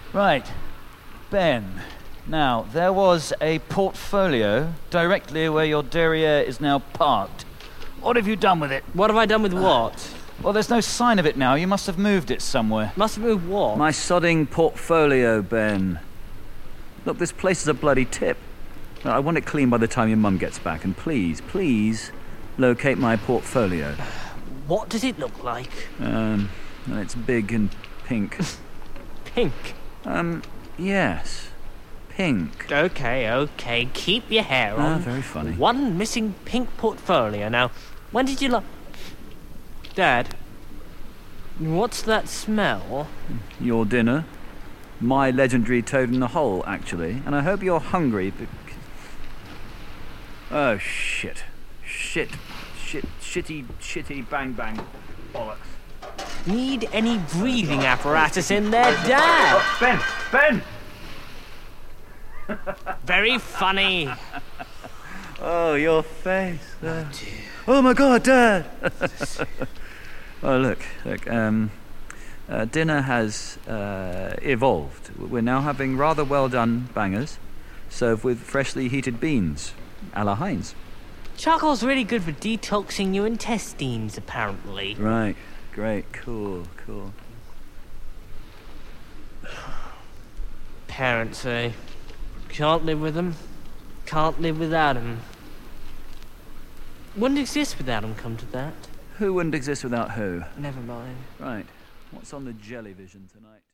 Right. Ben. Now, there was a portfolio directly where your derriere is now parked. What have you done with it? What have I done with what? Well, there's no sign of it now. You must have moved it somewhere. Must have moved what? My sodding portfolio, Ben. Look, this place is a bloody tip. I want it clean by the time your mum gets back, and please, please, locate my portfolio. What does it look like? It's big and pink. Pink? Yes. Pink. Okay. Keep your hair on. Very funny. One missing pink portfolio. Now, when did you Dad, what's that smell? Your dinner. My legendary toad in the hole, actually. And I hope you're hungry, Oh, shit. Shitty, bang, bollocks. Need any breathing apparatus in there, Dad? Ben! Very funny. Oh, your face. Oh my God, Dad! Oh, look. Dinner has evolved. We're now having rather well done bangers, served with freshly heated beans, a la Heinz. Charcoal's really good for detoxing your intestines, apparently. Right. Great. Cool. Parents, eh? Can't live with them. Can't live without them. Wouldn't exist without them, come to that. Who wouldn't exist without who? Never mind. Right. What's on the Jellyvision tonight?